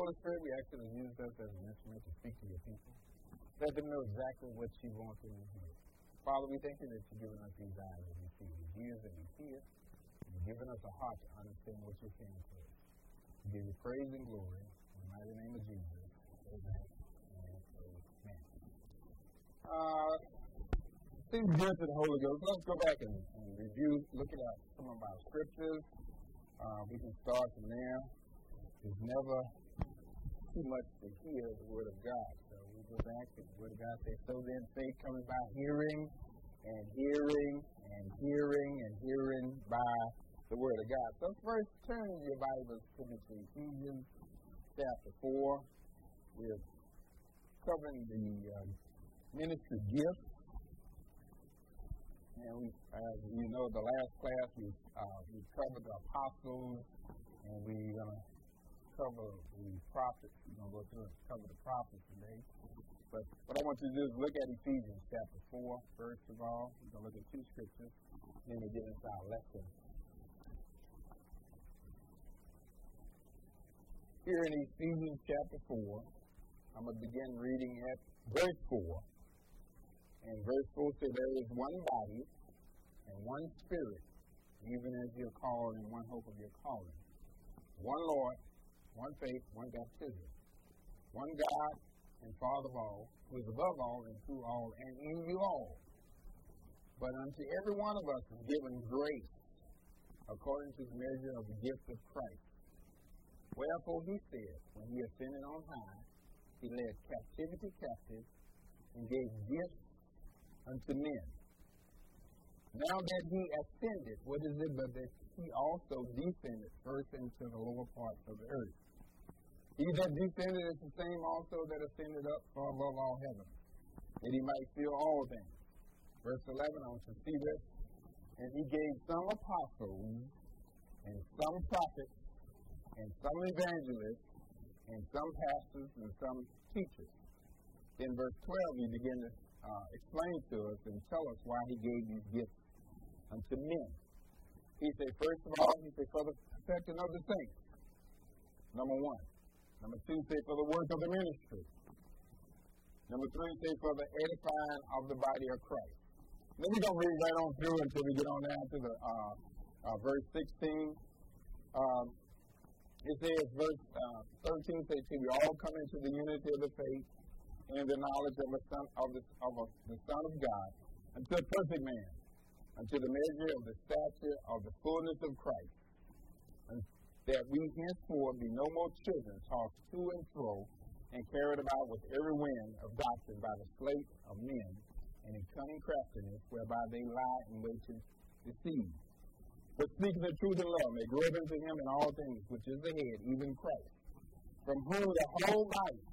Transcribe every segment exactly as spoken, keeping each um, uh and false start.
Holy Spirit, we ask you to use us as an instrument to speak to your people. Let them know exactly what you want them to hear. Father, we thank you that you've given us these eyes that we see, these ears that we hear, and you've given us a heart to understand what you're saying to us. We give you praise and glory in the mighty name of Jesus. Amen and amen. Uh, seems good to the Holy Ghost. Let's go back and, and review, look at our, some of our scriptures. Uh, we can start from there. There's never too much to hear the Word of God. So we go back to the Word of God. Say, so then faith comes by hearing, and hearing, and hearing, and hearing by the Word of God. So first, turn your Bibles to Ephesians chapter four. We're covering the uh, ministry gifts. And we, as you know, the last class we uh, we covered the apostles, and we're going to cover the prophets. We're going to go through and cover the prophets today. But what I want you to do is look at Ephesians chapter four, first of all. We're going to look at two scriptures, then we get into our lesson. Here in Ephesians chapter four, I'm going to begin reading at verse four. And verse four says, there is one body and one spirit, even as you're called in one hope of your calling. One Lord, one faith, one baptism. One God and Father of all, who is above all and through all and in you all. But unto every one of us is given grace, according to the measure of the gift of Christ. Wherefore he said, when he ascended on high, he led captivity captive and gave gifts unto men. Now that he ascended, what is it but that he also descended first into the lower parts of the earth? He that descended is the same also that ascended up far above all heaven, that he might fill all things. Verse eleven, I want to see this. And he gave some apostles, and some prophets, and some evangelists, and some pastors, and some teachers. In verse twelve, he began to uh, explain to us and tell us why he gave these gifts unto men. He said, first of all, he said, for the perfecting of the saints. Number one. Number two, say for the work of the ministry. Number three, say for the edifying of the body of Christ. Then we're going to read right on through until we get on down to the uh, uh, verse sixteen. Um, it says, verse uh, thirteen says, till we all come into the unity of the faith and the knowledge of the Son of the, of a, the Son of God, unto a perfect man, unto the measure of the stature of the fullness of Christ, and that we henceforth be no more children, tossed to and fro, and carried about with every wind of doctrine by the sleight of men, and in cunning craftiness, whereby they lie in wait to deceive. But speaking the truth in love, may grow unto him in all things, which is the head, even Christ, from whom the whole body,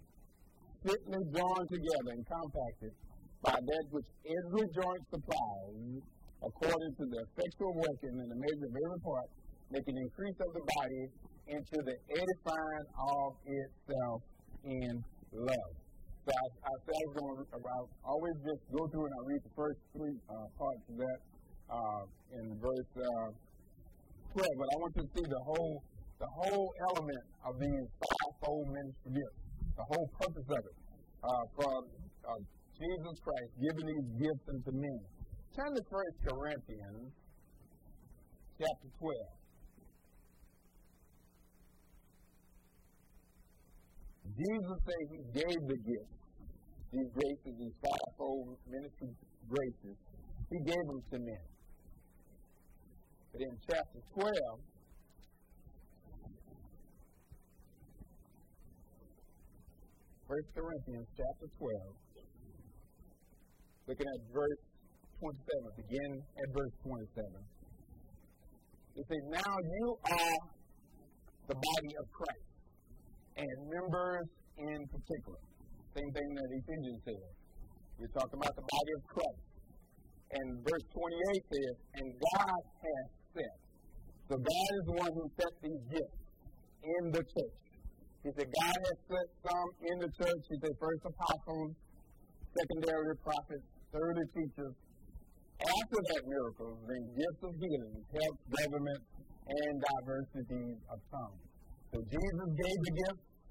fitly drawn together and compacted by that which every joint supplies, according to the effectual working in the measure of every part, making increase of the body into the edifying of itself in love. So I, I said I was going to always just go through and I read the first three uh, parts of that uh, in verse uh, twelve. But I want you to see the whole the whole element of these fivefold ministry gifts, the whole purpose of it, uh, from uh, Jesus Christ giving these gifts unto men. Turn to First Corinthians chapter twelve. Jesus said he gave the gifts, these graces, these fivefold ministry graces. He gave them to men. But in chapter twelve, First Corinthians chapter twelve, looking at verse twenty-seven, begin at verse twenty-seven. It says, now you are the body of Christ, and members in particular. Same thing that Ephesians says. We're talking about the body of Christ. And verse twenty-eight says, and God has set. So God is the one who set these gifts in the church. He said, God has set some in the church. He said, first apostles, secondarily prophets, thirdly teachers. After that, miracles, then gifts of healing, helps, government, and diversities of tongues. So Jesus gave the gifts.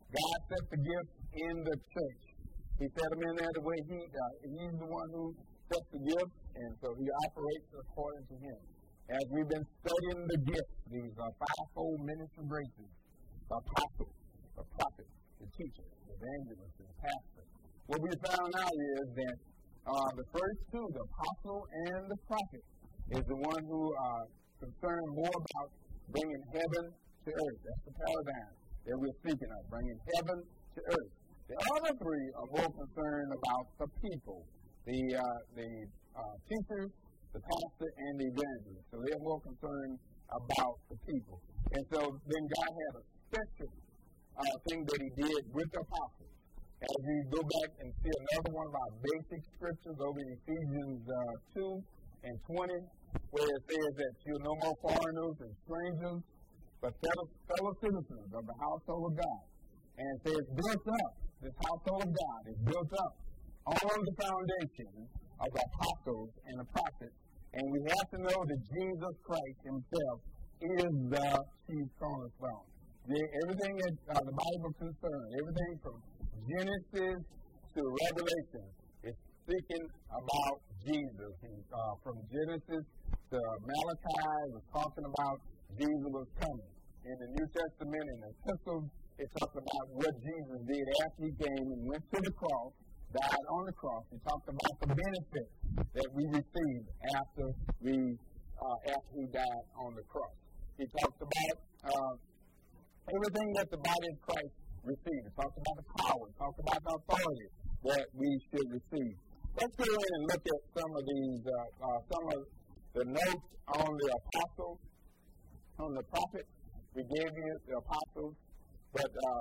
God set the gifts in the church. He set them in there the way he, uh, he's the one who sets the gifts, and so he operates according to him. As we've been studying the gifts, these are fivefold ministry graces, the apostle, the prophet, the teacher, the evangelist, and the pastor. What we found out is that uh, the first two, the apostle and the prophet, is the one who are concerned more about bringing heaven to earth. That's the paradigm that we're speaking of, bringing heaven to earth. The other three are more concerned about the people, the uh, the uh, teachers, the pastor, and the evangelist. So they're more concerned about the people. And so then God had a special uh, thing that he did with the apostles. As we go back and see another one of our basic scriptures over in Ephesians uh, two and twenty, where it says that you're no more foreigners and strangers, but fellow, fellow citizens of the household of God. And it says, built up, this household of God is built up on the foundation of the apostles and the prophets. And we have to know that Jesus Christ himself is the chief cornerstone. The, everything that uh, the Bible concerns, everything from Genesis to Revelation, is speaking about Jesus. And, uh, from Genesis to Malachi, it was talking about Jesus was coming. In the New Testament, in the epistles, it talks about what Jesus did after he came and went to the cross, died on the cross. He talked about the benefits that we received after we uh, after he died on the cross. He talked about uh, everything that the body of Christ received. He talked about the power. He talked about the authority that we should receive. Let's go in and look at some of these, uh, uh, some of the notes on the apostles, on the prophets. We gave you the apostles, but uh,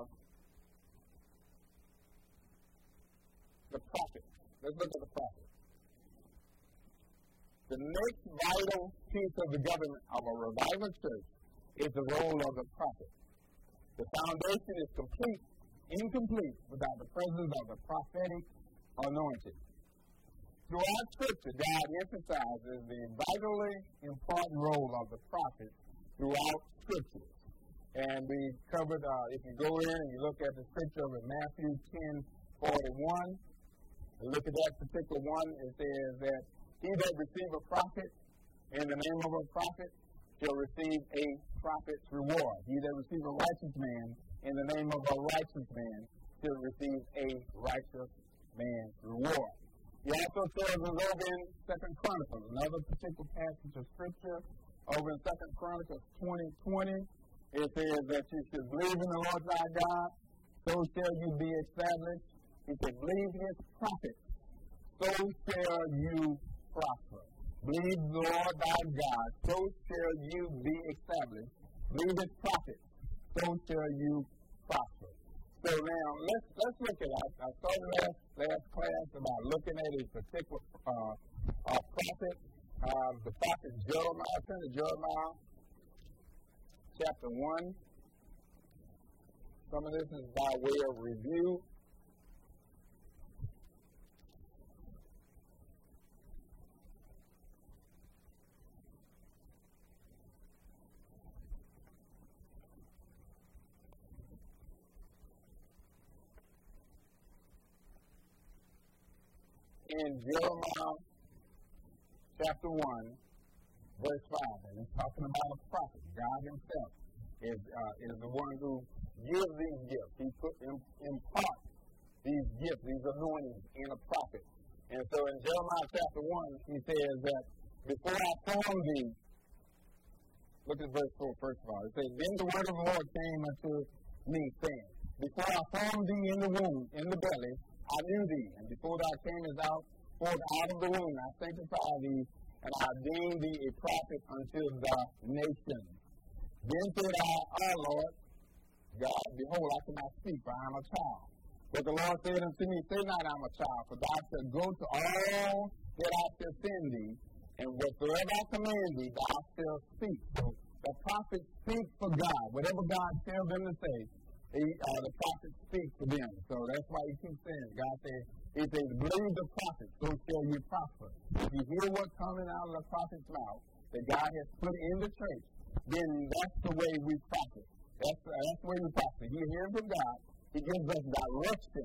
the prophets. Let's look at the prophets. The next vital piece of the government of a revival church is the role of the prophet. The foundation is complete, incomplete, without the presence of the prophetic anointing. Throughout Scripture, God emphasizes the vitally important role of the prophet throughout Scripture. And we covered, uh, if you go in and you look at the scripture of Matthew ten forty-one, and look at that particular one, it says that he that receive a prophet in the name of a prophet shall receive a prophet's reward. He that receive a righteous man in the name of a righteous man shall receive a righteous man's reward. He also tells us over in Second Chronicles, another particular passage of scripture, over in Second Chronicles twenty twenty, it says that you should believe in the Lord thy God, so shall you be established. He said, believe his prophets, so shall you prosper. Believe the Lord thy God, so shall you be established. Believe his prophets, so shall you prosper. So now, let's let's look at it. I started last, last class about looking at a particular uh, uh, prophet, uh, the prophet Jeremiah. Turn to Jeremiah chapter one. Some of this is by way of review. In Jeremiah chapter one, verse five, and he's talking about a prophet. God himself is uh, is the one who gives these gifts. He put in, impart these gifts, these anointings in a prophet. And so in Jeremiah chapter one, he says that before I formed thee, look at verse four first of all. It says, then the word of the Lord came unto me, saying, before I formed thee in the womb, in the belly, I knew thee, and before thou camest out forth out of the womb, I sanctify thee, and I ordained thee a prophet unto the nations. Then said I, our Lord, God, behold, I cannot speak, for I am a child. But the Lord said unto me, say not I am a child, for thou shalt go to all that I shall send thee, and whatsoever I command thee, thou shalt speak. So the prophet speaks for God. Whatever God tells them to say, He, uh, the prophet speaks for them. So that's why he keeps saying, God says, he says, believe the prophet, so shall you prosper. If you hear what's coming out of the prophet's mouth that God has put in the church, then that's the way we prosper. That's, uh, that's the way we prosper. You hear from God, he He gives us direction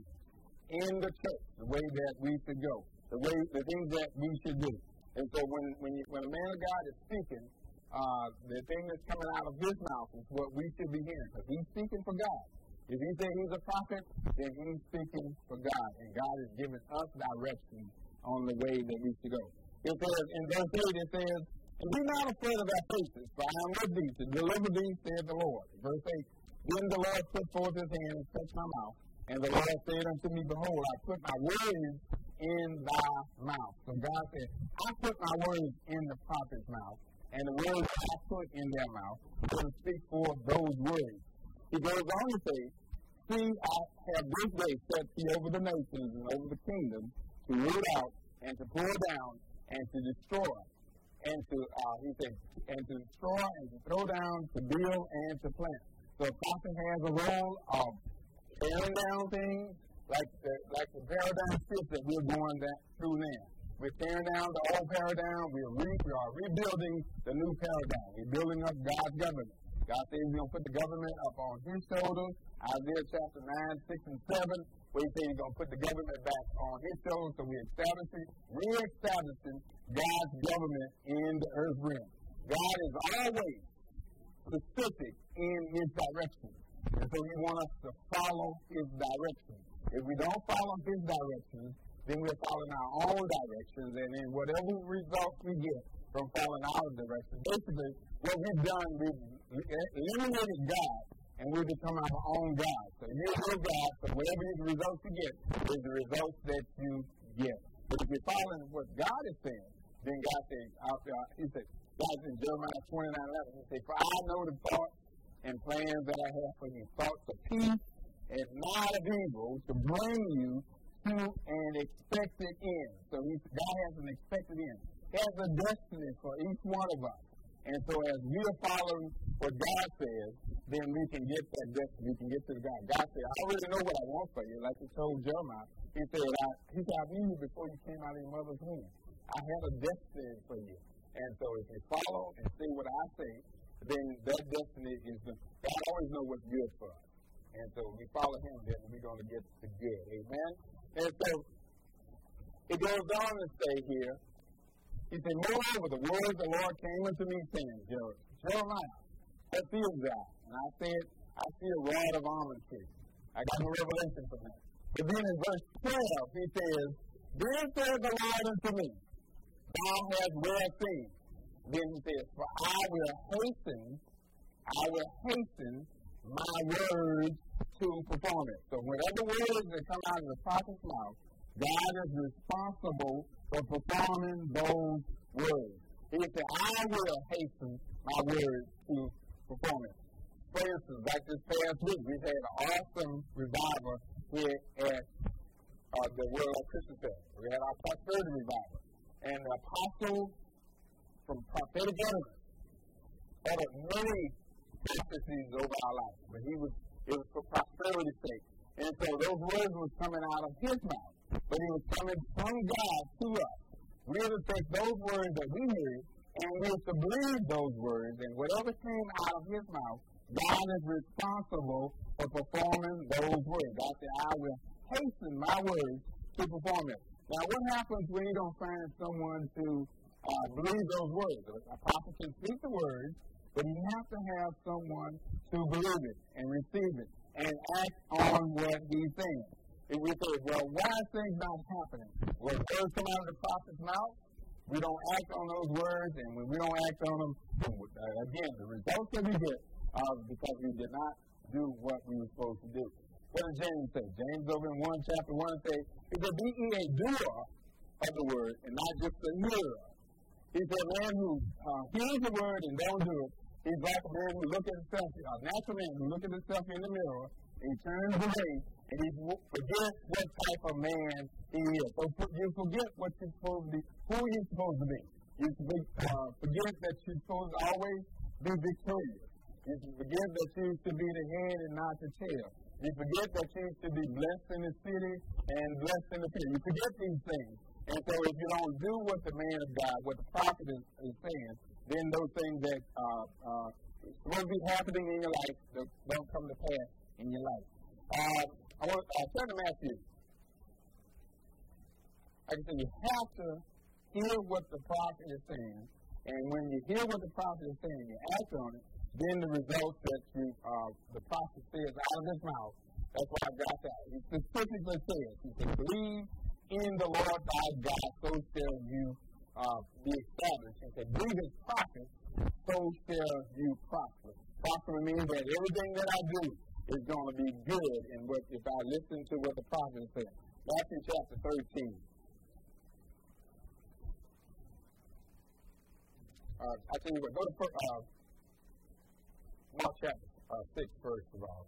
in the church, the way that we should go, the way, the things that we should do. And so when when, you, when a man of God is speaking, uh, the thing that's coming out of his mouth is what we should be hearing, because he's speaking for God. If he says he's a prophet, then he's speaking for God, and God is giving us direction on the way that we should go. It says, in verse eight, it says, and be not afraid of thy faces, for I am with thee to deliver thee, saith the Lord. Verse eight, then the Lord put forth his hand and touched my mouth, and the Lord said unto me, behold, I put my words in thy mouth. So God said, I put my words in the prophet's mouth, and the words I put in their mouth will speak forth those words. He goes on to say, see, I have this day set thee over the nations and over the kingdoms to root out and to pull down and to destroy. And to, uh, he said, and to destroy and to throw down, to build and to plant. So a prophet has a role of tearing down things like the, like the paradigm shift that we're going that, through now. We're tearing down the old paradigm. We're re, we are rebuilding the new paradigm. We're building up God's government. God says he's going to put the government up on his shoulders. Isaiah chapter nine, six, and seven, where he says he's going to put the government back on his shoulders. So we're establishing, re-establishing God's government in the earth realm. God is always specific in his direction. And so he wants us to follow his direction. If we don't follow his directions, then we're following our own directions. And then whatever results we get from following our directions, basically what we've done, we've eliminated God, and we've become our own God. So you're your God, so whatever the results you get is the results that you get. But if you're following what God is saying, then God says, uh, he said, God in Jeremiah twenty-nine eleven, he said, for I know the thoughts and plans that I have for you, thoughts of peace and not of evil, to bring you to an expected end. So he, God has an expected end. He has a destiny for each one of us. And so as we are following what God says, then we can get that destiny. We can get to God. God said, I already know what I want for you. Like he told Jeremiah, he said, I, he said, I knew you before you came out of your mother's womb. I have a destiny for you. And so if you follow and say what I say, then that destiny is the, God always knows what's good for us. And so if we follow him, then we're going to get the good. Amen? And so it goes on to say here, he said, moreover, the words of the Lord came unto me, saying, Jeremiah, what feels thou? And I said, I see a rod of almond tree. I got a revelation from that. But then in verse twelve, he says, then said the Lord unto me, thou hast well seen. Then he says, for I will hasten, I will hasten my words to perform it. So whatever words that come out of the prophet's mouth, God is responsible for performing those words. He said, I will hasten my words to perform it. For instance, like this past week, we've had an awesome revival here at uh, the World Christian Fest. We had our prosperity revival. And the apostle from prophetic utterance uttered many prophecies over our life. But he was, it was for prosperity's sake. And so those words were coming out of his mouth. But it was coming from God to us. We had to take those words that we heard, and we have to believe those words. And whatever came out of his mouth, God is responsible for performing those words. God said, I will hasten my words to perform it. Now, what happens when you don't find someone to uh, believe those words? A prophet can speak the words, but you have to have someone to believe it and receive it and act on what he's saying. If we say, well, why is things not happening? Well, words come out of the prophet's mouth. We don't act on those words, and when we don't act on them, uh, again, the results that we get are because we did not do what we were supposed to do. What does James say? James over in one chapter one say, he said, be ye a doer of the word and not just a hearer. He said, a man who uh, hears the word and don't do it, he's like a man who looks at himself, a natural man who looks at himself in the mirror, and he turns away, and he forgets what type of man he is. So you forget what you're supposed to be, who you're supposed to be. You uh, forget that you're supposed to always be victorious. You forget that you should be the head and not the tail. You forget that you should be blessed in the city and blessed in the field. You forget these things. And so if you don't do what the man of God, what the prophet is, is saying, then those things that uh, uh, supposed to be happening in your life don't come to pass in your life. Uh, I want to uh, turn to Matthew. Like I said, you have to hear what the prophet is saying. And when you hear what the prophet is saying, you act on it, then the results that you, uh, the prophet says out of his mouth, that's why I got that. He specifically says, he said, believe in the Lord thy God, so shall you uh, be established. He said, believe his prophet, so shall you prosper. Prosper means that everything that I do is going to be good and what if I listen to what the prophet said. Matthew chapter thirteen. Uh, I tell you what, go to uh, Mark chapter uh, six first of all.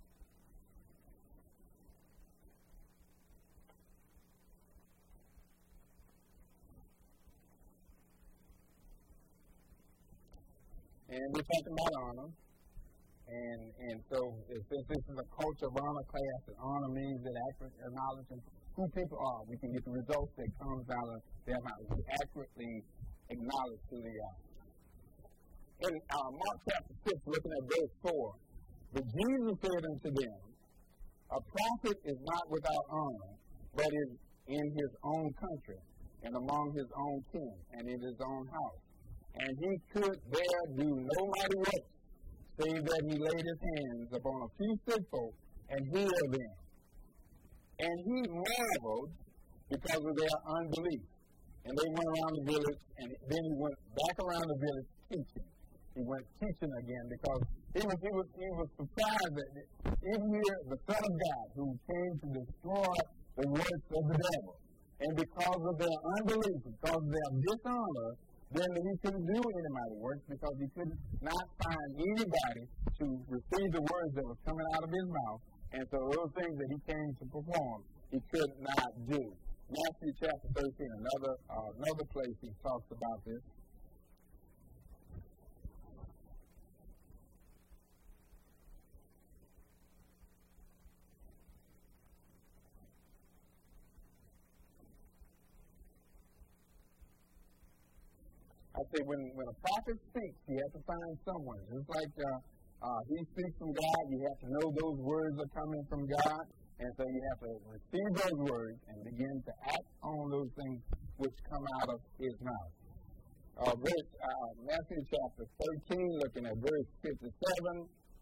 And we're talking about honor. And and so since this is a culture of honor class, and honor means that accurate acknowledging who people are, we can get the results that comes out of their mouth. We accurately acknowledge who they are. In uh, Mark chapter six, looking at verse four, but Jesus said unto them, a prophet is not without honor, but is in his own country, and among his own kin, and in his own house. And he could there do no mighty works, save that he laid his hands upon a few sick folk and healed them. And he marveled because of their unbelief. And they went around the village, and then he went back around the village teaching. He went teaching again because he was, he was, he was surprised that even here, the Son of God, who came to destroy the works of the devil, and because of their unbelief, because of their dishonor, then he couldn't do any mighty works because he could not find anybody to receive the words that were coming out of his mouth. And so those things that he came to perform, he could not do. Matthew chapter thirteen, another uh, another place he talks about this. I say when, when a prophet speaks, you have to find someone. Just like uh, uh, he speaks from God, you have to know those words are coming from God. And so you have to receive those words and begin to act on those things which come out of his mouth. Uh, verse, uh, Matthew chapter thirteen, looking at verse fifty-seven.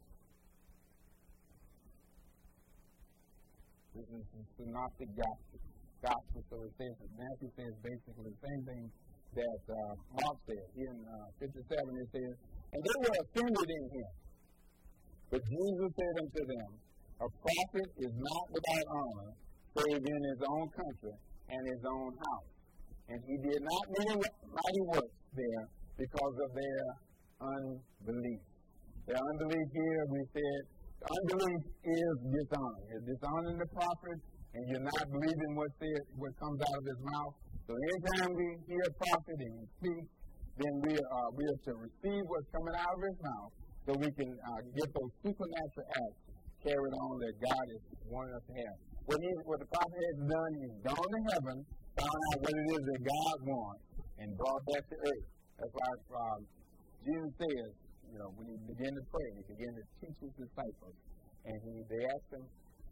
This is the synoptic gospel. gospel. So it says, Matthew says basically the same thing that uh, Mark said. Here in uh, fifty-seven it says, and they were offended in him. But Jesus said unto them, a prophet is not without honor, save in his own country and his own house. And he did not many mighty works there because of their unbelief. Their unbelief here, we said, unbelief is dishonor. You're dishonoring the prophet, and you're not believing what said, what comes out of his mouth. So anytime we hear a prophet and he speaks, then we are, we are to receive what's coming out of his mouth so we can uh, get those supernatural acts carried on that God is wanting us to have. What, he, what the prophet has done, he's gone to heaven, found out what it is that God wants, and brought back to earth. That's why um, Jesus says, you know, when he began to pray, he began to teach his disciples, and he, they asked him,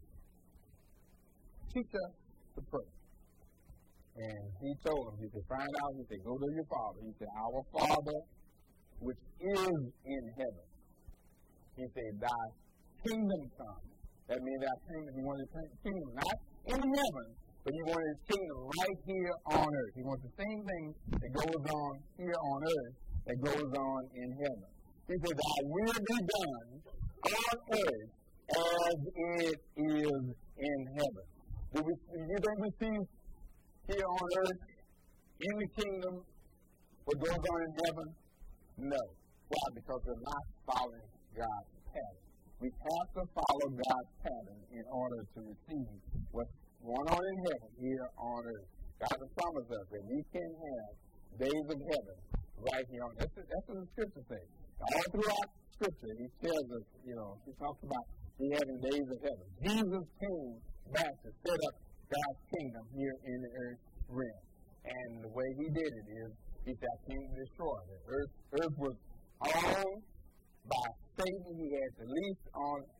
teach us to pray. And he told them, he said, find out, he said, go to your Father. He said, our Father, which is in heaven. He said, thy kingdom come. That means thy kingdom, he wanted his kingdom not in heaven, but he wanted his kingdom right here on earth. He wants the same thing that goes on here on earth that goes on in heaven. He said, thy will be done on earth as it is in heaven. Do, we, do you think we see here on earth, in the kingdom, what goes on in heaven? No. Why? Because we're not following God's pattern. We have to follow God's pattern in order to receive what's going on in heaven here on earth. God has promised us that we can have days of heaven right here on earth. That's, that's what the scripture says. All throughout scripture, he tells us, you know, he talks about the having days of heaven. Jesus came back to set up God's kingdom here in the earth realm. And the way he did it is, he said, I came to destroy it. Earth, earth was owned by Satan. He had the lease on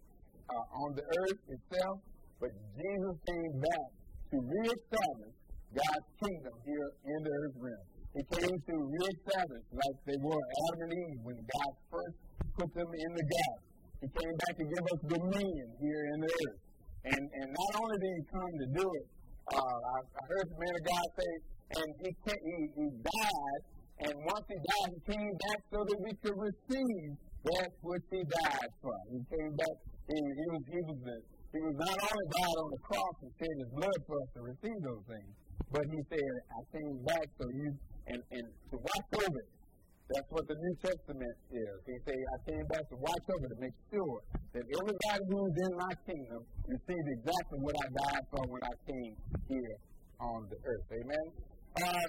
uh, on the earth itself, but Jesus came back to reestablish God's kingdom here in the earth realm. He came to reestablish like they were Adam and Eve when God first put them in the garden. He came back to give us dominion here in the earth. And and not only did he come to do it, uh, I, I heard the man of God say, and he, came, he he died, and once he died, he came back so that we could receive that which he died for. He came back, he, he was he was the, he was not only died on the cross and shed his blood for us to receive those things, but he said, I came back so you, and, and to watch over it. That's what the New Testament is. He said, I came back to watch over to make sure that everybody who's in my kingdom received exactly what I died for when I came here on the earth. Amen? Uh,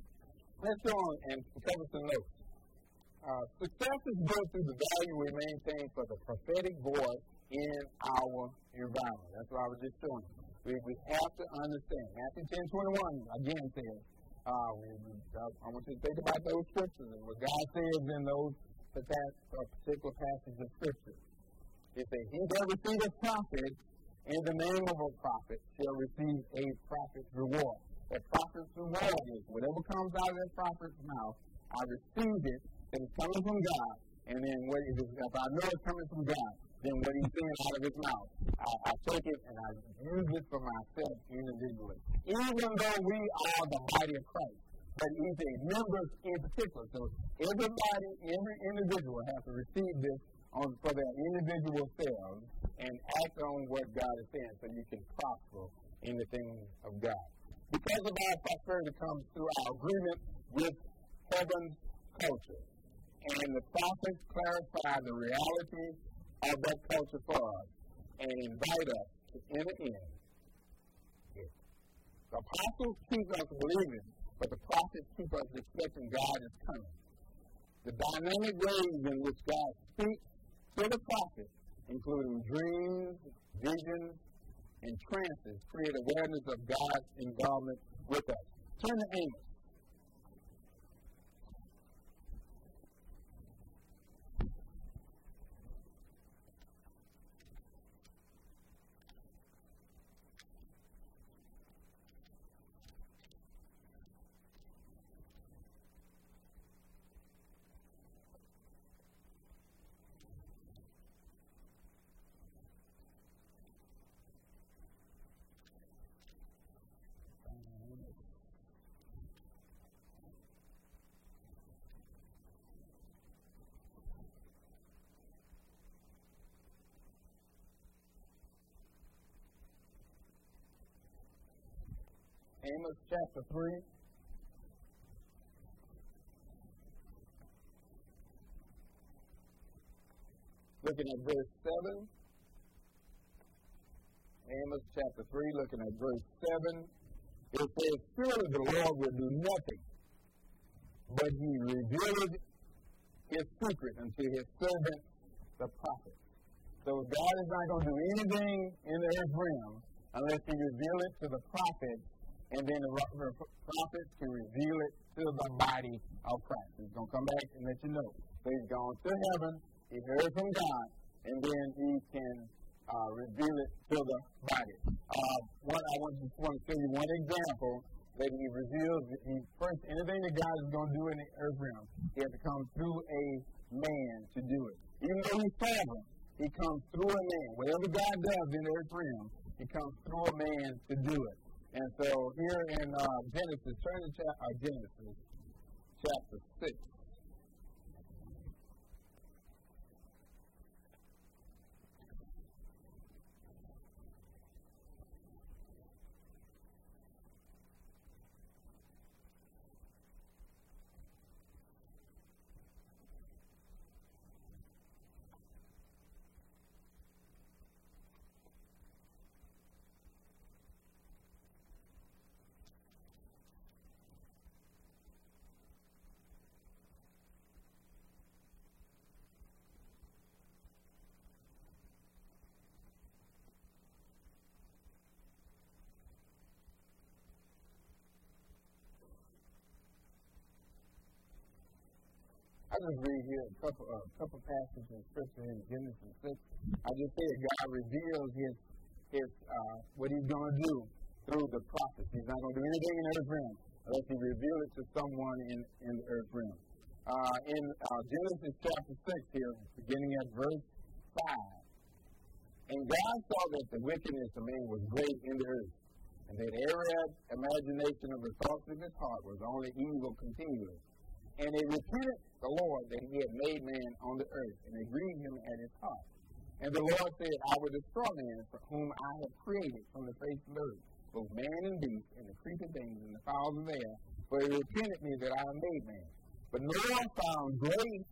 let's go on and cover some notes. Uh, success is built through the value we maintain for the prophetic voice in our environment. That's what I was just showing you. We, we have to understand. Matthew ten twenty-one again says, uh, we, we, I want you to think about those scriptures and what God says in those particular passages of scripture. It says, he that receives a prophet in the name of a prophet shall receive a prophet's reward. That prophet's reward is whatever comes out of that prophet's mouth, I received it, and it's coming from God. And then what is it, if I know it's coming from God, then what he's saying out of his mouth, I, I take it and I use it for myself individually. Even though we are the body of Christ, but he's a member in particular. So everybody, every individual has to receive this on, for their individual selves and act on what God is saying so you can prosper in the things of God. Because of our prosperity comes through our agreement with heaven's culture. And the prophets clarify the reality of that culture for us and invite us to enter in. The apostles keep us believing, but the prophets keep us expecting God is coming. The dynamic ways in which God speaks to the prophets, including dreams, visions, and trances, create awareness of God's involvement with us. Turn to Amos. Amos chapter three. Looking at verse seven. Amos chapter three, looking at verse seven. It says, surely the Lord will do nothing, but he revealed his secret unto his servant, the prophet. So God is not going to do anything in the earth realm unless he reveal it to the prophet, and then the prophet can reveal it to the body of Christ. He's going to come back and let you know. So he's gone to heaven, he heard from God, and then he can uh, reveal it to the body. Uh, one, I want, just want to show you one example that he reveals. He, first, anything that God is going to do in the earth realm, he has to come through a man to do it. Even though he's sovereign, he comes through a man. Whatever God does in the earth realm, he comes through a man to do it. And so here in uh, Genesis, turn to cha- uh, Genesis chapter six. just read here a couple a uh, couple passages in Scripture in Genesis six. I just said God reveals His His uh, what He's going to do through the prophets. He's not going to do anything in the earth realm unless He reveals it to someone in, in the earth realm. Uh, in uh, Genesis chapter six here, beginning at verse five. And God saw that the wickedness of man was great in the earth, and that every imagination of the thoughts of his heart was only evil continually. And it repented the Lord that He had made man on the earth, and it grieved Him at His heart. And the Lord said, I will destroy man whom I have created from the face of the earth, both man and beast, and the creeping things, and the fowls of the air, for it repented me that I have made man. But Noah found grace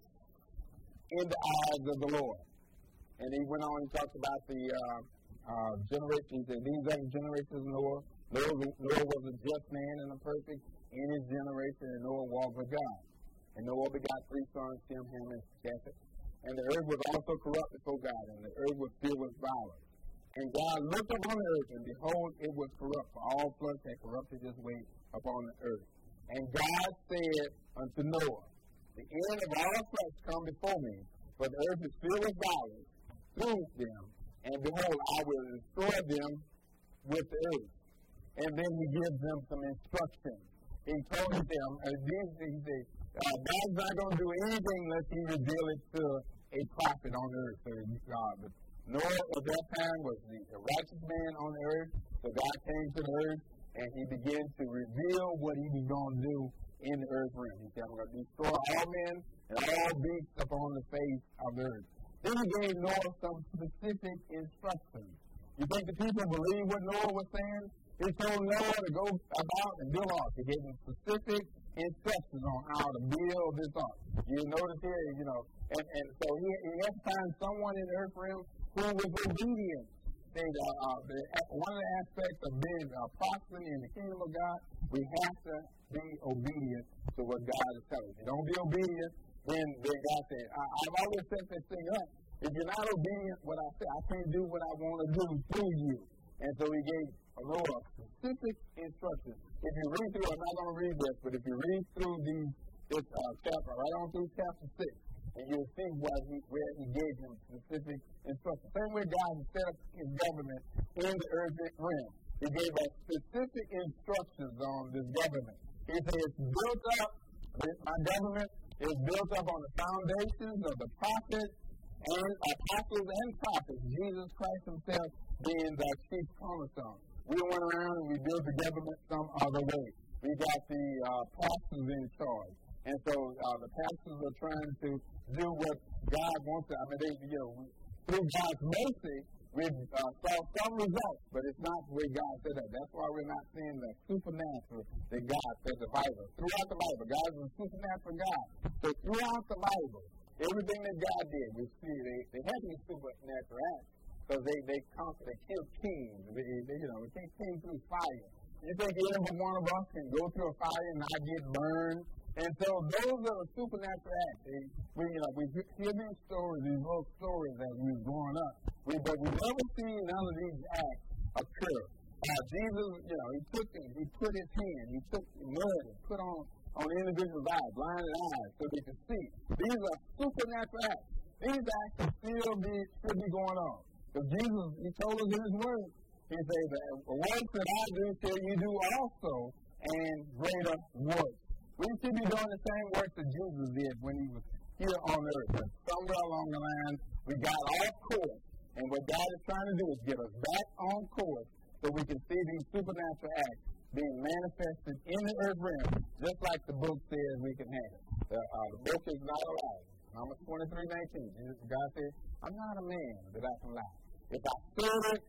in the eyes of the Lord. And he went on and talked about the uh, uh, generation. He said, these are the generations of Noah. Noah. Noah was a just man and a perfect in his generation, and Noah walked with God. And Noah begot three sons, Shem, Ham, and Japheth. And the earth was also corrupt before God, and the earth was filled with violence. And God looked upon the earth, and behold, it was corrupt, for all flesh had corrupted his way upon the earth. And God said unto Noah, the end of all flesh come before me, for the earth is filled with violence through them, and behold, I will destroy them with the earth. And then He gives them some instruction. He told them, uh, these things, uh, God's not going to do anything unless He reveal it to a prophet on earth. So, uh, but Noah at that time was the righteous man on earth, so God came to the earth, and He began to reveal what He was going to do in the earth realm. He said, I'm going to destroy all men and all beasts upon the face of the earth. Then He gave Noah some specific instructions. You think the people believe what Noah was saying? He told Noah to go about and build ark. He gave him specific instructions on how to build this ark. You notice here, you know, and, and so he, he had to find someone in the earth realm who was obedient. They, uh, uh, the, one of the aspects of being uh, prospering in the kingdom of God, we have to be obedient to what God is telling us. If you don't be obedient, then, then God said, I, I've always set this thing up. If you're not obedient what I say, I can't do what I want to do through you. And so He gave Noah specific instructions. If you read through, I'm not going to read this, but if you read through these, this uh, chapter, right on through chapter six, and you'll see what he, where He gave him specific instructions. Same way God set up His government in the earth realm. He gave us specific instructions on this government. He said, it's built up, my government is built up on the foundations of the prophets and apostles and prophets, Jesus Christ Himself being the chief cornerstone. We went around and we built the government some other way. We got the uh, pastors in charge. And so uh, the pastors are trying to do what God wants to. I mean, they, you know, through God's mercy, we've uh, saw some results, but it's not the way God said that. That's why we're not seeing the supernatural that God said in the Bible. Throughout the Bible, God is a supernatural God. So throughout the Bible, everything that God did, we see they, they had these supernatural acts. Because they, they conquer, they kill kings. They, they, you know, they can't king through fire. You think every one of us can go through a fire and not get burned? And so those are the supernatural acts. They, we, you know, we hear these stories, these little stories as we were growing up. We, but we never see none of these acts occur. Uh, Jesus, you know, he took him, he put his hand, he took mud and put on on the individual's eyes, blinded eyes, so they could see. These are supernatural acts. These acts can still be still be going on. Because Jesus, He told us in His Word, He said, the works that I do shall you do also, and greater works. We should be doing the same works that Jesus did when He was here on earth. But somewhere along the line, we got off course. And what God is trying to do is get us back on course so we can see these supernatural acts being manifested in the earth realm, just like the book says we can have. The, uh, the book is not alive. Numbers twenty-three nineteen. God said, I'm not a man that I can lie. If I serve it,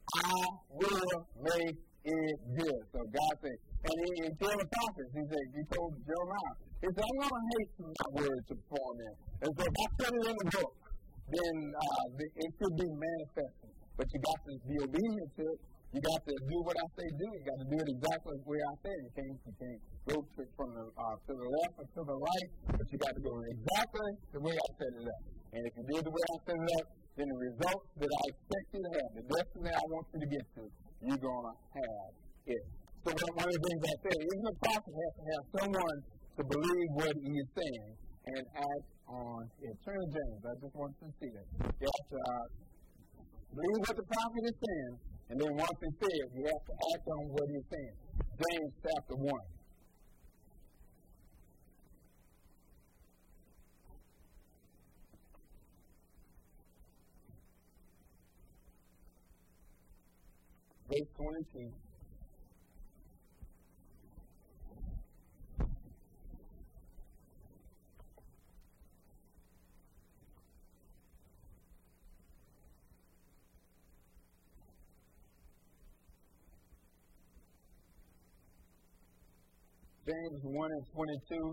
I will make it good. So God said, and He, he told the prophets, He said, He told Jeremiah, He said, I'm going to hasten my word to perform it. And so if I put it in the book, then uh, it should be manifested. But you got to be obedient to it. You got to do what I say do. You got to do it exactly the way I say it. You can't, you can't go to, from the, uh, to the left or to the right, but you got to go exactly the way I set it up. And if you do the way I set it up, then the results that I expect you to have, the destiny I want you to get to, you're going to have it. So one of the things I said, even the prophet has to have someone to believe what he is saying and act on it. Turn to James. I just want you to see that. You have to uh, believe what the prophet is saying, and then once he says, you have to act on what he's saying. James chapter one. Verse twenty-two. James one and twenty-two.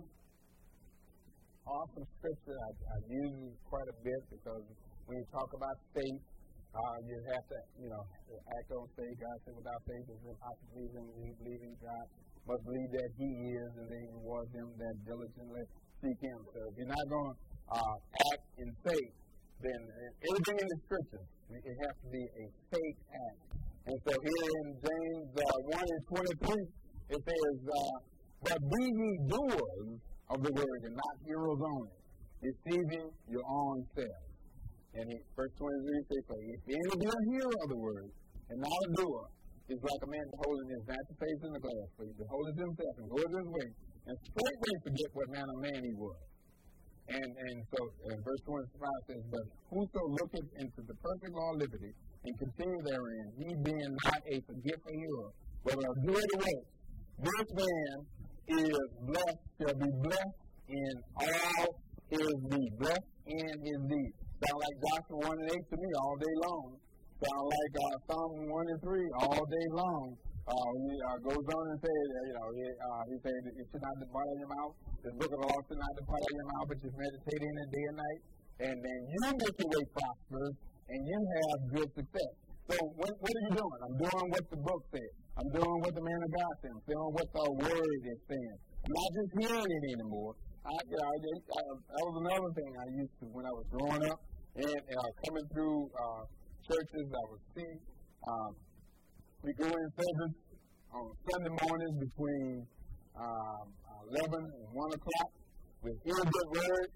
Awesome scripture. I, I use it quite a bit because when you talk about faith, Uh, you have to, you know, act on faith. God said, without faith, it's impossible to believe in Him. You believe in God, must believe that He is, and then reward them that diligently seek Him. So if you're not going to uh, act in faith, then everything in the Scripture, it has to be a faith act. And so here in James uh, one and twenty-three, it says, uh, but be ye doers of the word, and not hearers only, deceiving your own selves. And he, verse twenty-three says, so if any be a hearer of the word, and not a doer, is like a man beholding his natural face in the glass, for he beholdeth himself, and goeth his way, and straightway forget what manner of man he was. And and so, and verse twenty-five says, but whoso looketh into the perfect law of liberty, and continue therein, he being not a forgetful hearer, but a doer of the work, this man is blessed, shall be blessed in all his deeds, blessed in his deeds. Sound like Joshua one and eight to me all day long. Sound like uh, Psalm one and three all day long. Uh, he uh, goes on and says, uh, you know, he, uh, he said, it should not depart out of your mouth. The book of the law should not depart out of your mouth, but just meditate in it day and night. And then you make your way prosperous, and you have good success. So what, what are you doing? I'm doing what the book says. I'm doing what the man of God says. I'm doing what the word is saying. I'm not just hearing it anymore. I, you know, I, I, that was another thing I used to when I was growing up. And uh, coming through uh, churches, I would see um, we go in service on Sunday mornings between um, eleven and one o'clock with hear good word.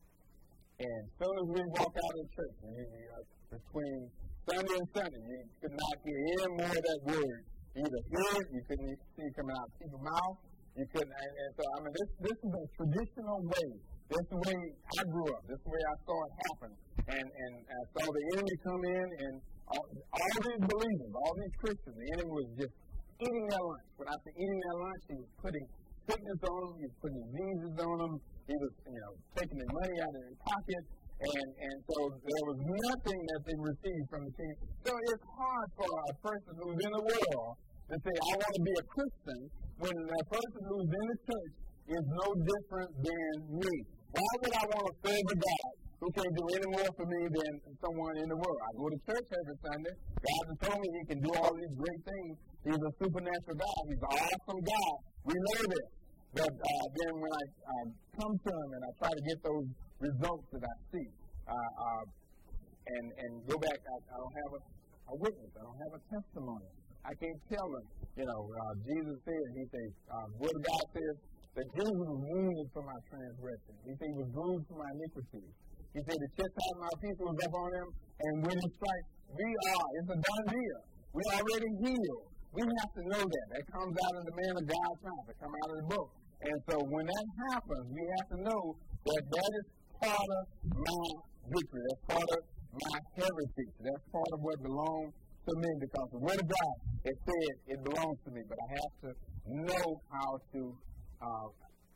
And as soon as we walk out of church, and, uh, between Sunday and Sunday, you could not hear any more of that word. You either hear it, you couldn't see it coming out of people's mouth. You couldn't, and, and so I mean, this this is a traditional way. This is the way I grew up. This is the way I saw it happen. And, and I saw the enemy come in, and all, all these believers, all these Christians, the enemy was just eating their lunch. When I say eating their lunch, he was putting sickness on them, he was putting diseases on them, he was, you know, taking their money out of their pocket, and, and so there was nothing that they received from the kingdom. So it's hard for a person who's in the world to say, I want to be a Christian, when a person who's in the church is no different than me. Why would I want to serve a God who can't do any more for me than someone in the world? I go to church every Sunday. God has told me He can do all these great things. He's a supernatural God. He's an awesome God. We know this. But uh, then when I um, come to Him and I try to get those results that I see, uh, uh, and and go back, I, I don't have a, a witness. I don't have a testimony. I can't tell them. You know, uh, Jesus said, He says, uh, what God says, that Jesus was wounded for my transgression. He said He was bruised for my iniquity. He said the chastisement of my peace was upon Him, and when He strikes, we are. It's a done deal. We're already healed. We have to know that. That comes out of the man of God's mouth. It comes out of the book. And so when that happens, we have to know that that is part of my victory. That's part of my heritage. That's part of what belongs to me, because the Word of God, it said it belongs to me, but I have to know how to Uh,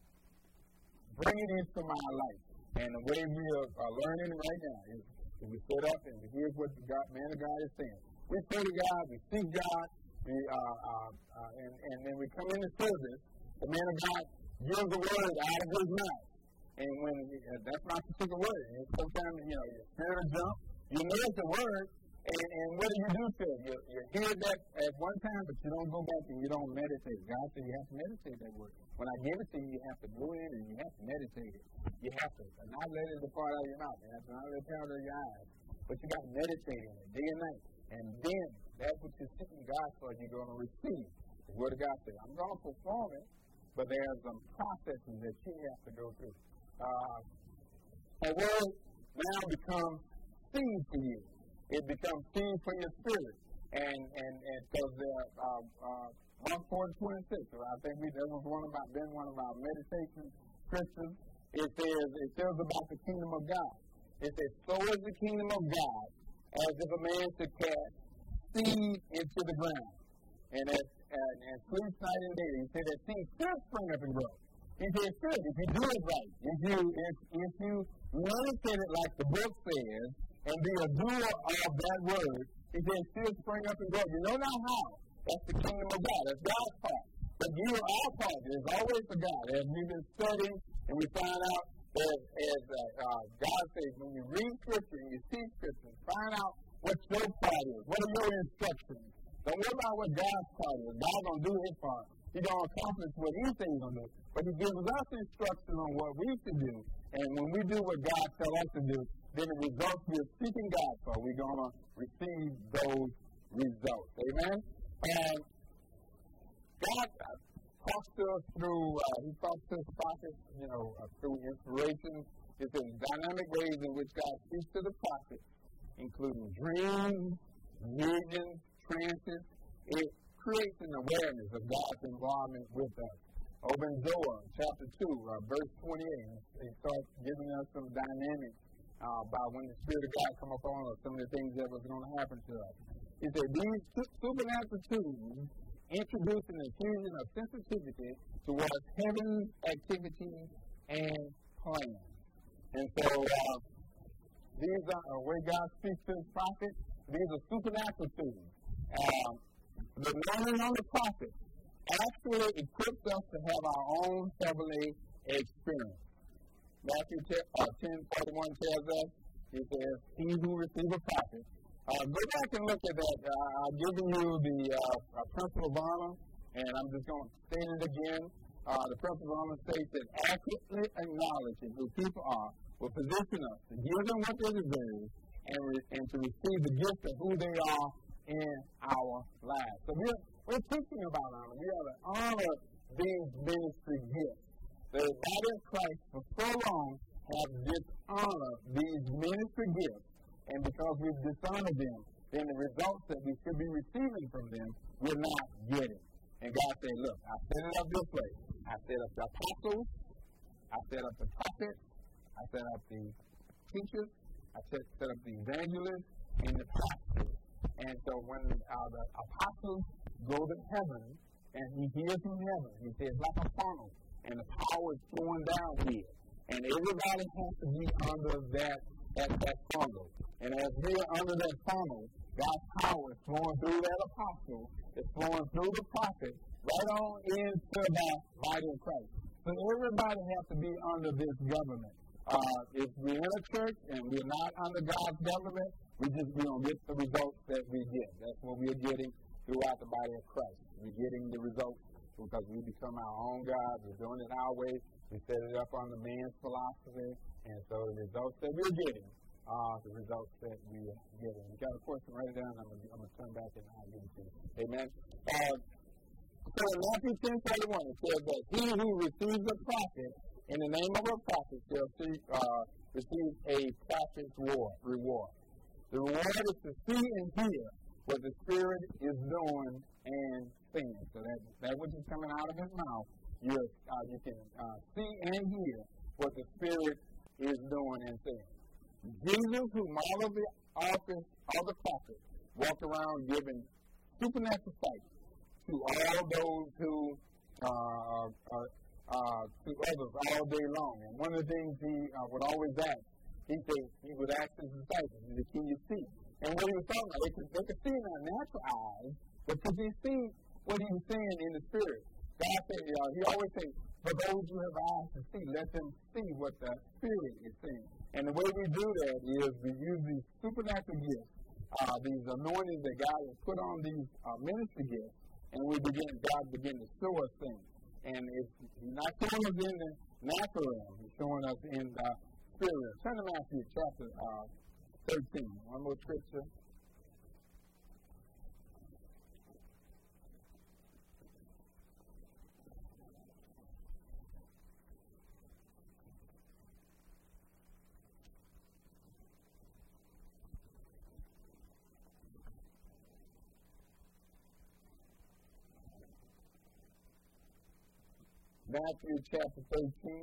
bring it into my life. And the way we are, are learning right now is we sit up and here's what the God, man of God is saying. We pray to God, we seek God, we, uh, uh, uh, and, and then we come into service. The man of God gives the word out of his mouth. And when uh, that's not the particular word. And sometimes, you know, your spirit will jump. You know it's a word. And, and what do you do to it? You, you hear that at one time, but you don't go back and you don't meditate. God said you have to meditate that word. When I give it to you, you have to go in and you have to meditate it. You have to not let it depart out of your mouth. You have to not let it out of your eyes. But you got to meditate on it day and night. And then that's what you're seeking God for. You're going to receive the Word of God says. I'm going to perform it, but there are some processes that you have to go through. uh, a word now becomes seed for you. It becomes seed for your spirit. And and and because uh, uh, uh, Mark four twenty-six, I think we that was one of our been one of our meditation scriptures. It says it tells about the kingdom of God. It says, "So is the kingdom of God, as if a man should cast seed into the ground, and as and, and sleeps night and day." He said that seed should spring up and grow. He said it should if you do it right. If you if if you meditate it like the book says, and be a doer of that word, he said still spring up and grow. You know not how. That's the kingdom of God. That's God's part. But you, our part is always for God. As we've been studying, and we find out that as uh, uh, God says, when you read Scripture and you see Scripture, find out what your part is. What are your instructions? Don't worry about what God's part is. God's going to do his part. He's going to accomplish what he says he's going to do. But he gives us instruction on what we should do. And when we do what God tells us to do, then the results we're seeking God for, we're going to receive those results. Amen? And God uh, talks to us through, uh, he talks to his prophets, you know, uh, through inspiration. It's in dynamic ways in which God speaks to the prophets, including dreams, visions, trances. It creates an awareness of God's involvement with us. Over in Joel, chapter two, uh, verse twenty-eight, it starts giving us some dynamics uh, about when the Spirit of God come upon us, some of the things that was going to happen to us. He said, these supernatural tools introduce an infusion of sensitivity towards heaven's activity and plans. And so, uh, these are uh, where God speaks to his prophets. These are supernatural tools. Um, the learning on the prophet actually equips us to have our own heavenly experience. Matthew ten forty-one tells us, he says, he who receives a prophet. Uh, go back and look at that. Uh, I've given you the uh, principle of honor, and I'm just going to state it again. Uh, the principle of honor states that accurately acknowledging who people are will position us to give them what they deserve and, re- and to receive the gift of who they are in our lives. So we're, we're teaching about honor. We are to honor these ministry gifts. The body of Christ for so long have dishonored these ministry gifts, and because we've dishonored them, then the results that we should be receiving from them, we're not getting. And God said, look, I set it up this way. I set up the apostles, I set up the prophets, I set up the teachers, I set, set up the evangelists, and the pastors. And so when uh, the apostles go to heaven, and he hears from heaven, he says, like a funnel, and the power is flowing down here. And everybody has to be under that, that, that funnel. And as they're under that funnel, God's power is flowing through that apostle, it's flowing through the prophet, right on into the body of Christ. So everybody has to be under this government. Uh, if we're in a church and we're not under God's government, we just we don't get the results that we get. That's what we're getting throughout the body of Christ. We're getting the results because we become our own God. We're doing it our way. We set it up under man's philosophy. And so the results that we're getting are the results that we are getting. You got a question, write it down. I'm going to turn back and I'll give it to you. Amen. Uh, so in Matthew ten thirty-one, it says that he who receives a prophet in the name of a prophet shall see, uh, receive a prophet's reward. The reward is to see and hear what the Spirit is doing and saying. So that, that which is coming out of his mouth, you uh, you can uh, see and hear what the Spirit is doing and saying. Jesus, who modeled the office of the prophet, walked around giving supernatural sight to all those who uh, are uh, to others all day long. And one of the things he uh, would always ask, he said, he would ask his disciples, he said, can you see? And what he was talking about, they could, they could see in their natural eyes, but could they see what he was saying in the spirit? God said, you know, he always says, for those who have eyes to see, let them see what the Spirit is saying. And the way we do that is we use these supernatural gifts, uh, these anointings that God has put on these uh, ministry gifts, and we begin, God begin to show us things. And it's not showing us in the natural realm, He's showing us in the spirit. Turn to Matthew chapter uh, thirteen. One more scripture. Matthew chapter thirteen,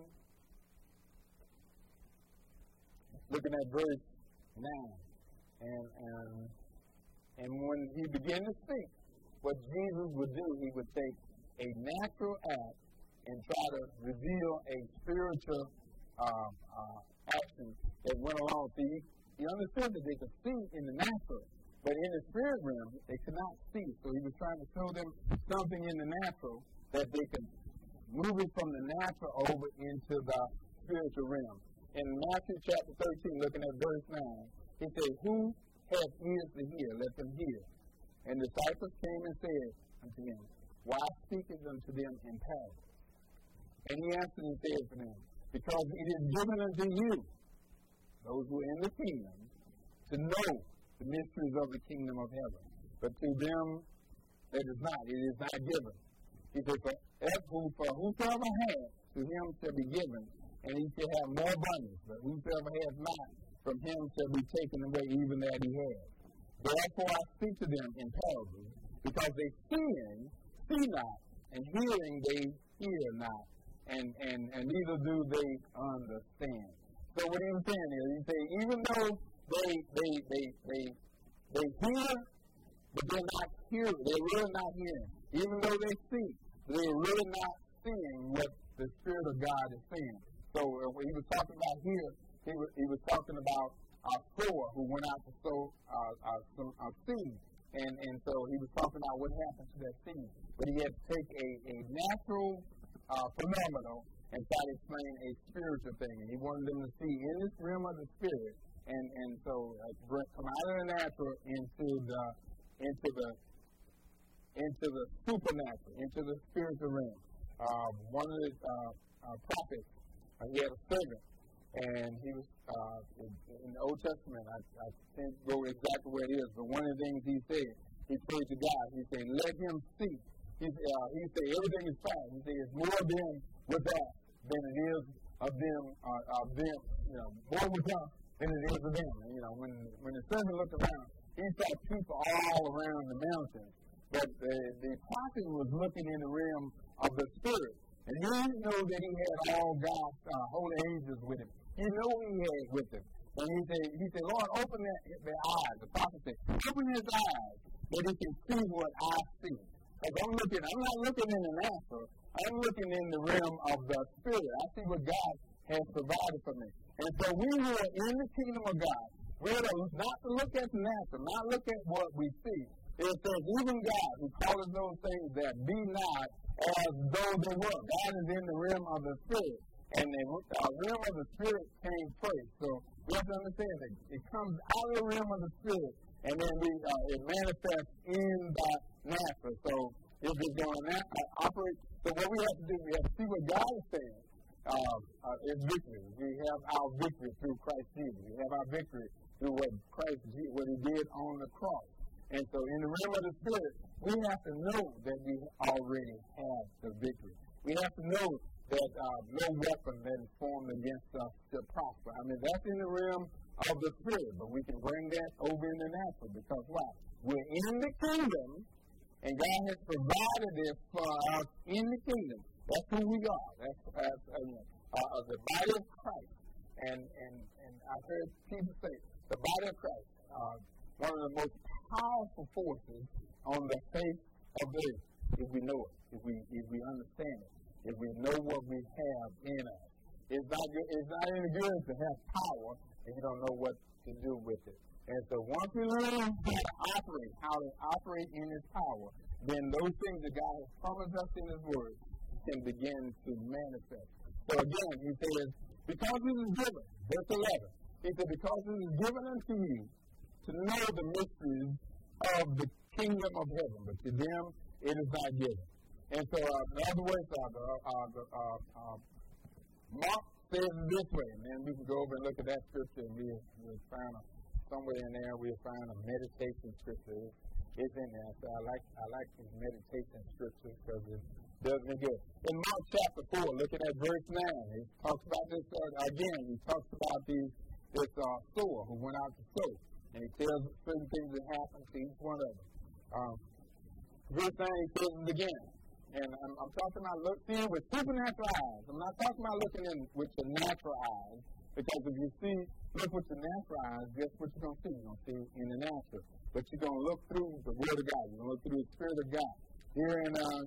looking at verse nine. And, and, and when he began to speak, what Jesus would do, he would take a natural act and try to reveal a spiritual uh, uh, action that went along. See, he, he understood that they could see in the natural, but in the spirit realm, they could not see. So he was trying to show them something in the natural that they could move it from the natural over into the spiritual realm. In Matthew chapter thirteen, looking at verse nine, he said, "Who hath ears to hear, let them hear." And the disciples came and said unto him, "Why speakest unto them in parables?" And he answered and said to them, "Because it is given unto you, those who are in the kingdom, to know the mysteries of the kingdom of heaven. But to them that is not, it is not given." He said, "For, for whosoever has, to him shall be given, and he shall have more abundance. But whosoever has not, from him shall be taken away even that he has. Therefore I speak to them in parables, because they seeing, see not, and hearing they hear not, and, and, and neither do they understand." So what he was saying is, he said, even though they they they they they hear, but they're not hearing, they're really not hearing. Even though they see, they're really not seeing what the Spirit of God is saying. So uh, when he was talking about here, he was, he was talking about a sower who went out to sow uh, uh, some uh, seed. And, and so he was talking about what happened to that seed. But he had to take a, a natural uh, phenomenon and try to explain a spiritual thing. And he wanted them to see in this realm of the Spirit, and, and so uh, come out of the natural into the into the into the supernatural, into the spiritual realm. Uh, one of the uh, uh, prophets, uh, he had a servant, and he was uh, in, in the Old Testament. I, I can't go exactly where it is, but one of the things he said, he prayed to God. He said, "Let him see." He, uh, he said, "Everything is fine." He said, "It's more of them with us than it is of them, uh, of them, you know, more with us than it is of them." And, you know, when when the servant looked around, he saw people all around the mountain. But the, the prophet was looking in the realm of the Spirit. And he didn't know that he had all God's uh, holy angels with him. He knew he had with him. And he said, he said, "Lord, open their, their eyes." The prophet said, "Open his eyes that he can see what I see." Because I'm looking, I'm not looking in the natural. I'm looking in the realm of the Spirit. I see what God has provided for me. And so we who are in the kingdom of God, we're to, not to look at the natural, not look at what we see. It says, even God, who calleth those things that be not as though they were. God is in the realm of the Spirit. And the uh, realm of the Spirit came first. So you have to understand that it comes out of the realm of the Spirit, and then we, uh, it manifests in the natural. So if it's going to uh, operate, so what we have to do, we have to see what God is saying. Uh, uh, is victory. We have our victory through Christ Jesus. We have our victory through what Christ, what He did on the cross. And so in the realm of the Spirit, we have to know that we already have the victory. We have to know that uh, no weapon that is formed against us shall prosper. I mean, that's in the realm of the Spirit, but we can bring that over in the natural, because why? We're in the kingdom, and God has provided this for us in the kingdom. That's who we are. That's, that's uh, uh, the body of Christ. And, and, and I've heard people say, the body of Christ, uh, one of the most powerful forces on the face of the earth, if we know it, if we if we understand it, if we know what we have in us. It's not good, it's not any good to have power if you don't know what to do with it. And so once we learn how to operate, how to operate in His power, then those things that God has promised us in His Word can begin to manifest. So again, He says, because this is given, verse eleven, He said, because this is given unto you to know the mysteries of the kingdom of heaven, but to them it is not given. And so, uh, the other way, uh, uh, uh, uh, Mark says it this way, and then we can go over and look at that scripture, and we'll, we'll find a, somewhere in there we'll find a meditation scripture. It's in there. So I like I like these meditation scriptures because it does me good. In Mark chapter four, looking at verse nine, he talks about this uh, again. He talks about these this uh, sower who went out to sow. And he tells certain things that happen to each one of them. Um, verse nine, he says it again. And I'm, I'm talking about look, seeing with supernatural eyes. I'm not talking about looking in with your natural eyes. Because if you see, look with your natural eyes, guess what you're going to see? You're going to see in the natural. But you're going to look through the Word of God. You're going to look through the Spirit of God. Here in uh,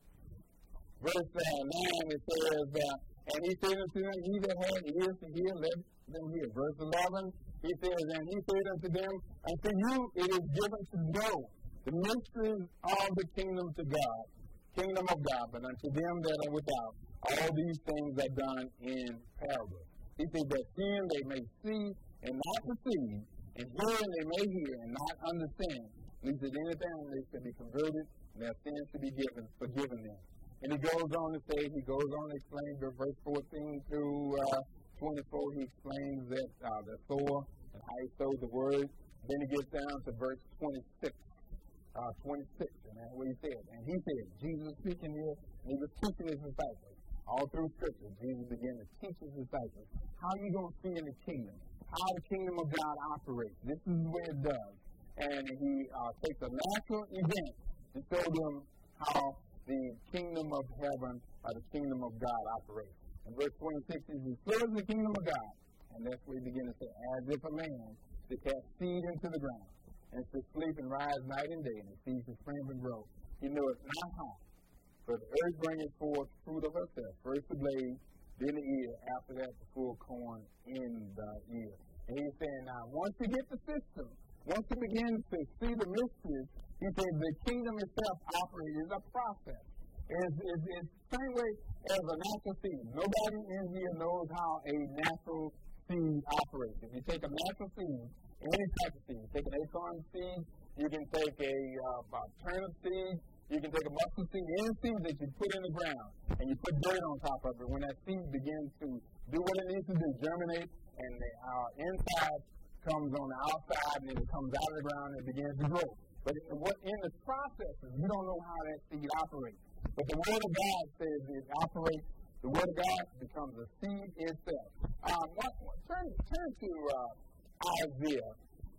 verse uh, nine, it says, uh, and he said unto them, he that had ears to hear, let them hear. Verse eleven, he says, and he said unto them, unto you it is given to know the mysteries of the kingdom to God, kingdom of God, but unto them that are without, all these things are done in parables. He said that seeing they may see and not perceive, and hearing they may hear and not understand, least at any time they should be converted and their sins should be given, forgiven them. And he goes on to say, he goes on to explain verse fourteen through uh, twenty-four, he explains that uh, the sower and how he sowed the word. Then he gets down to verse twenty-six. Uh, twenty-six, and that's what he said. And he said, Jesus speaking here, and he was teaching his disciples. All through Scripture, Jesus began to teach his disciples how you going to see in the kingdom, how the kingdom of God operates. This is what it does. And he uh, takes a natural event to show them how the kingdom of heaven or the kingdom of God operates. In verse twenty-six, he serves the kingdom of God. And that's where he begins to say, as if a man to cast seed into the ground, and to sleep and rise night and day, and the seed to spring and grow. He knew it not how. For the earth bringeth forth fruit of herself, first the blade, then the ear, after that the full corn in the ear. And he's saying, now, once you get the system, once you begin to see the mysteries, he said the kingdom itself operates is a process. It's, it's, it's the same way as a natural seed. Nobody in here knows how a natural seed operates. If you take a natural seed, any type of seed, you take an acorn seed, you can take a, uh, a turnip seed, you can take a mustard seed, any seed that you put in the ground, and you put dirt on top of it. When that seed begins to do what it needs to do, germinate, and the uh, inside comes on the outside, and then it comes out of the ground and it begins to grow. But what in the processes, you don't know how that seed operates. But the Word of God says it operates. The Word of God becomes a seed itself. Um, what, what, turn, turn to uh, Isaiah.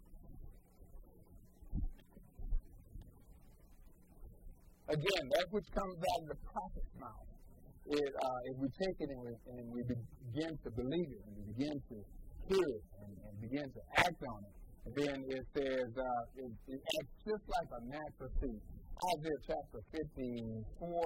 Again, that which comes out of the prophet's mouth. It, uh, if we take it and we, and we begin to believe it, and we begin to hear it, and, and begin to act on it, then it says uh, it, it acts just like a natural seed. Isaiah chapter fifty-four.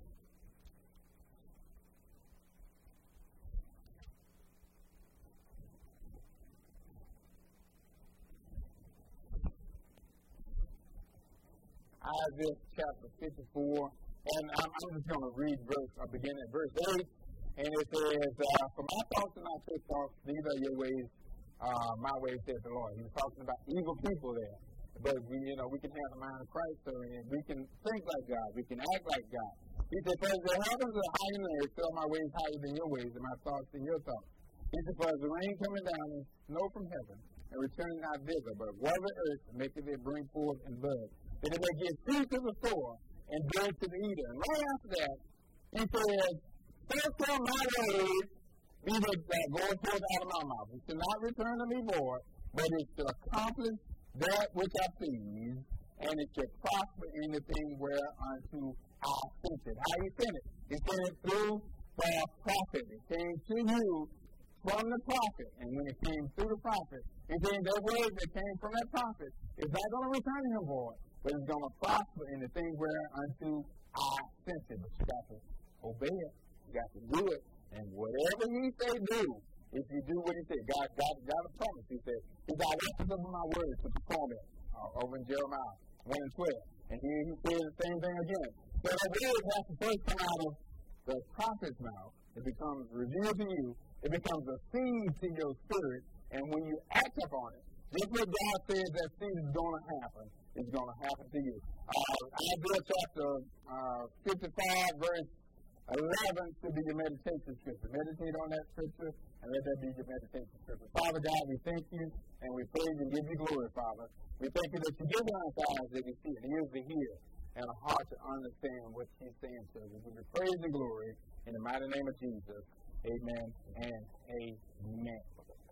Isaiah chapter fifty-four, and I'm, I'm just going to read verse, I begin at verse eight, and it says, uh, for my thoughts are not your thoughts, neither are your ways, uh, my ways, says the Lord. He was talking about evil people there, but we, you know, we can have the mind of Christ, so we can think like God, we can act like God. He said, for the heavens are higher than the earth, so my ways higher than your ways, and my thoughts than your thoughts. He said, for the rain coming down and snow from heaven, and returning not thither, but water the earth, and maketh it bring forth and bud, that it may give seed to the sower and bread to the eater. And right after that, he says, so shall my word be that uh, going forth out of my mouth. It shall not return to me void, but it shall accomplish that which I please, and it shall prosper in the thing whereunto I sent it. How he sent it? He sent it through the prophet. It came to you from the prophet. And when it came through the prophet, he said that word that came from that prophet is not going to return to him void, but it's going to prosper in the thing whereunto I sent it. But you got to obey it. You got to do it. And whatever he say do, if you do what he said, God, God, God has promised. He said, he said, I watch over my words to perform it. Uh, over in Jeremiah one and twelve. And here he says the same thing again. So the word has to first come out of the prophet's mouth. It becomes revealed to you. It becomes a seed to your spirit. And when you act upon it, just what God says that seed is going to happen, it's going to happen to you. Uh, Isaiah chapter uh, fifty-five, verse eleven should be your meditation scripture. Meditate on that scripture and let that be your meditation scripture. Father God, we thank you and we praise and give you glory, Father. We thank you that you give us eyes that we see, and ears to hear, and a heart to understand what he's saying to us. We give you praise and glory in the mighty name of Jesus. Amen and amen.